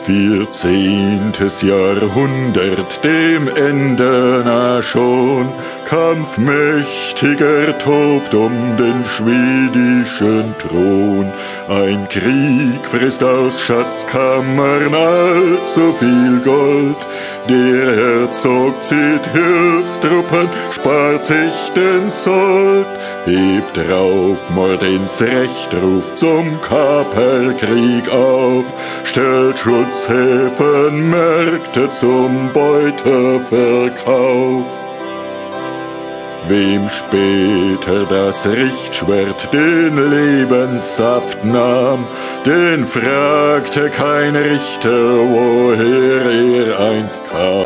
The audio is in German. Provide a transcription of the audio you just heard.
14. Jahrhundert, dem Ende nah schon, Kampfmächtiger tobt um den schwedischen Thron. Ein Krieg frisst aus Schatzkammern allzu viel Gold. Der Herzog zieht Hilfstruppen, spart sich den Sold, hebt Raubmord ins Recht, ruft zum Kaperkrieg auf, stellt Schutzhäfen, Märkte zum Beuteverkauf. Wem später das Richtschwert den Lebenssaft nahm, den fragte kein Richter, woher er einst kam.